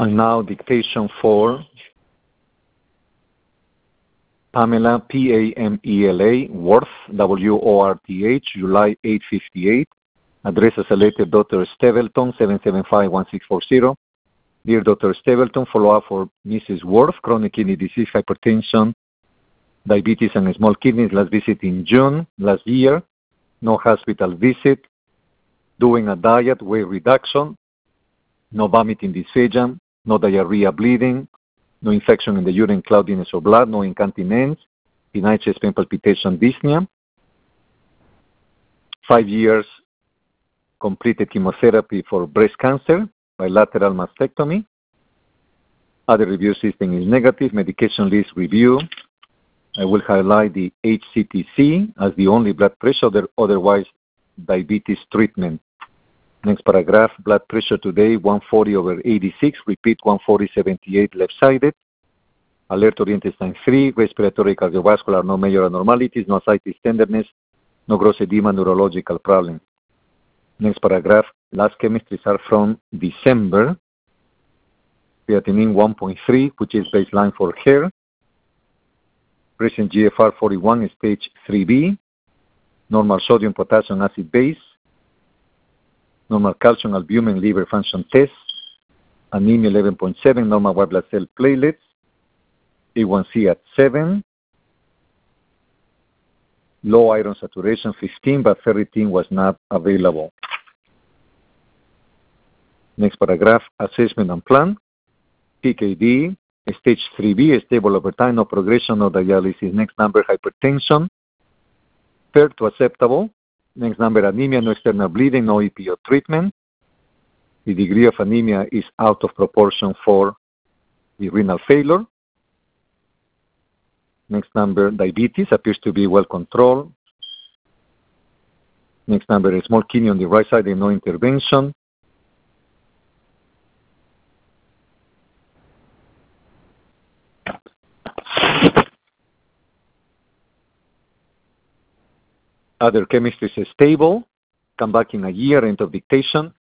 And now dictation for Pamela, P-A-M-E-L-A, Worth, W-O-R-T-H, July 858. Address as selected, Dr. Stapleton, 775-1640. Dear Dr. Stapleton, follow-up for Mrs. Worth, chronic kidney disease, hypertension, diabetes, and small kidneys. Last visit in June last year. No hospital visit. Doing a diet, weight reduction. No vomiting, dysphagia. No diarrhea, bleeding. No infection in the urine, cloudiness or blood. No incontinence. Benign chest pain, palpitation, dyspnea. 5 years completed chemotherapy for breast cancer, bilateral mastectomy. Other review system is negative. Medication list review. I will highlight the HCTC as the only blood pressure, otherwise diabetes treatment. Next paragraph, blood pressure today 140/86, repeat 140/78 left-sided. Alert oriented sign 3, respiratory cardiovascular, no major abnormalities, no ascites tenderness, no gross edema, neurological problem. Next paragraph, last chemistries are from December. Creatinine 1.3, which is baseline for hair. Present GFR 41, stage 3B. Normal sodium, potassium, acid base. Normal calcium, albumin, liver function test. Anemia 11.7, normal white blood cell platelets. A1C at 7. Low iron saturation 15, but ferritin was not available. Next paragraph, assessment and plan. PKD, stage 3B, stable over time, no progression, no dialysis. Next number, hypertension, fair to acceptable. Next number, anemia, no external bleeding, no EPO treatment. The degree of anemia is out of proportion for the renal failure. Next number, diabetes, appears to be well controlled. Next number, a small kidney on the right side and no intervention. Other chemistry is stable. Come back in a year, end of dictation.